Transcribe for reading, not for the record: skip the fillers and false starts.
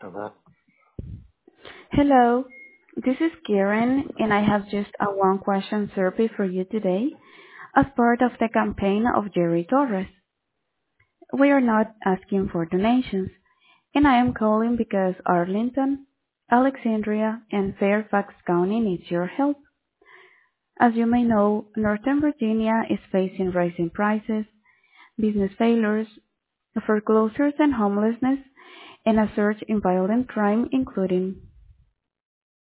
Hello. Hello, this is Karen, and I have just a one-question survey for you today as part of the campaign of Jerry Torres. We are not asking for donations, and I am calling because Arlington, Alexandria, and Fairfax County needs your help. As you may know, Northern Virginia is facing rising prices, business failures, foreclosures and homelessness, and a surge in violent crime, including